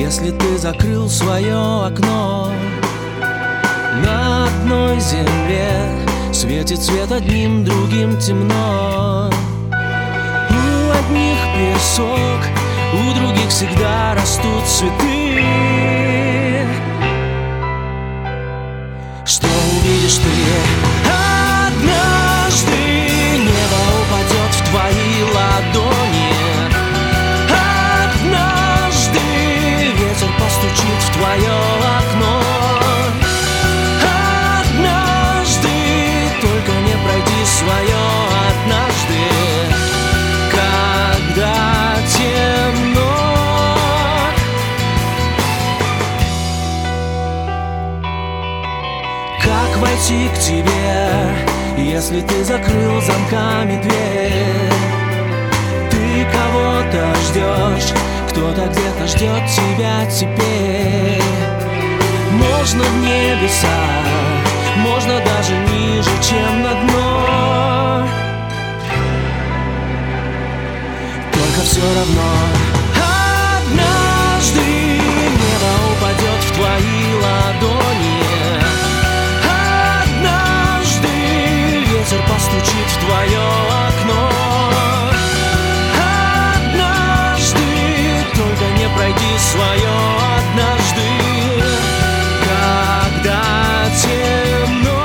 Если ты закрыл свое окно, на одной земле светит свет одним, другим темно. У одних песок, у других всегда растут цветы. Что увидишь ты? Однажды небо упадет в твои ладони. Однажды ветер постучит в твое окно. Однажды, только не пройди свое однажды, когда темно. Как войти к тебе, если ты закрыл замками дверь? Ты кого-то ждешь, кто-то где-то ждет тебя теперь. Можно в небеса, можно даже ниже, чем на дно. Только все равно однажды небо упадет в твои ладони. Однажды ветер постучит в твое окно. Однажды, только не пройди свое однажды, когда темно.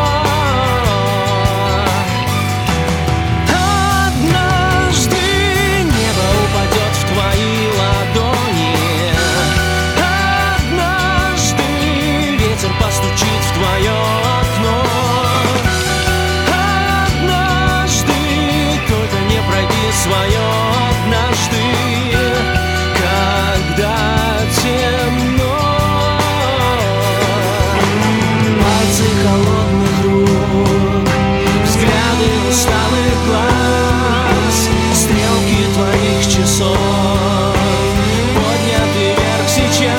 Однажды небо упадет в твои ладони. Однажды ветер постучит в твое окно. Однажды, только не пройди свое однажды, когда темно. Пальцы холодных рук, взгляды усталых глаз, стрелки твоих часов подняты вверх сейчас.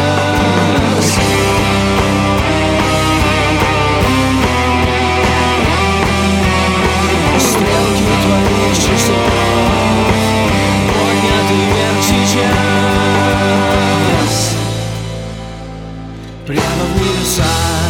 Стрелки твоих часов подняты вверх сейчас. Прямо в небеса.